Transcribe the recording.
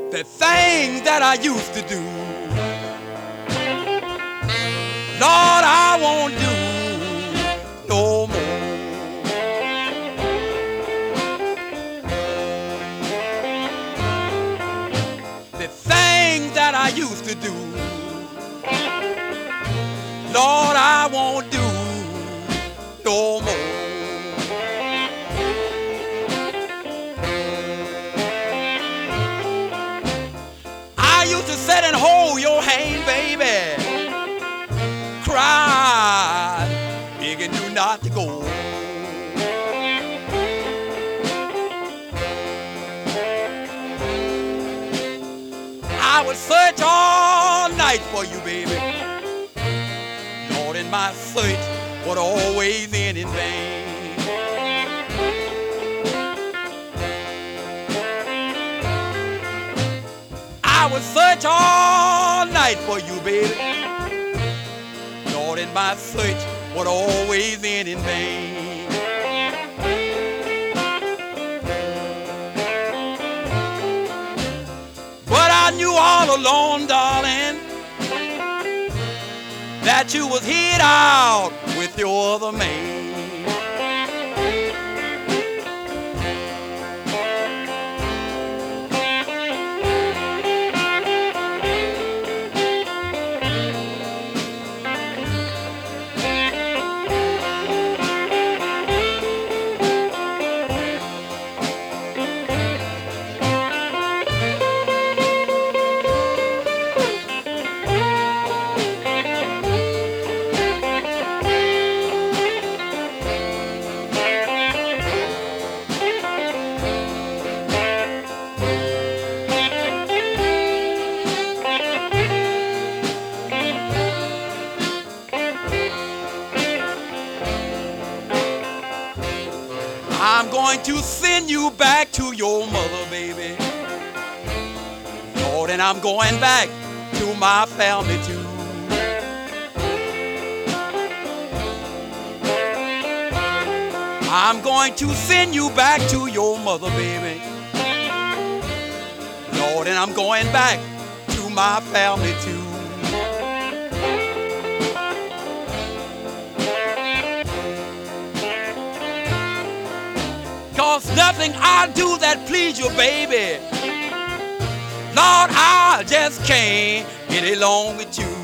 The things that I used to do, Lord, I won't do no more. The things that I used to do, Lord, I won't do no more. I used to sit and hold your hand, baby, cry, begging you not to go. I would search all night for you, baby. Lord, and my search would always end in vain. I would search all night for you, baby. Lord, and my search would always end in vain. But I knew all along, darling, that you was hid out with your other man. I'm going to send you back to your mother, baby. Lord, and I'm going back to my family too. I'm going to send you back to your mother, baby. Lord, and I'm going back to my family too. 'Cause nothing I do that please you, baby, Lord, I just can't get along with you.